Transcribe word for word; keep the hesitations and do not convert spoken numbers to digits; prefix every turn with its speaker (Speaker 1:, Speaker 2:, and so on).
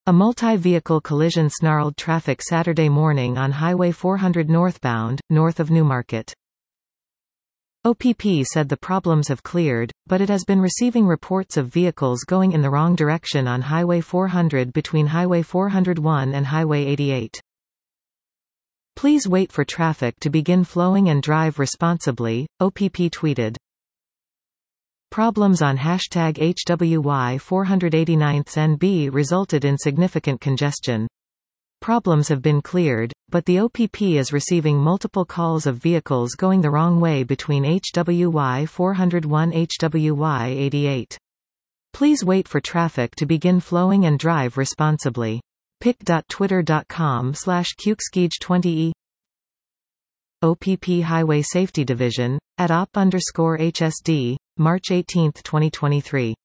Speaker 1: A multi-vehicle collision snarled traffic Saturday morning on Highway four hundred northbound, north of Newmarket. O P P said the problems have cleared, but it has been receiving reports of vehicles going in the wrong direction on Highway four hundred between Highway four hundred one and Highway eighty-eight. Please wait for traffic to begin flowing and drive responsibly, O P P tweeted. Problems on hashtag H W Y four eighty-nine N B resulted in significant congestion. Problems have been cleared, but the O P P is receiving multiple calls of vehicles going the wrong way between H W Y four oh one H W Y eighty-eight. Please wait for traffic to begin flowing and drive responsibly. pic dot twitter dot com slash Q X G E twenty E O P P Highway Safety Division, at op underscore H S D, March eighteenth twenty twenty-three.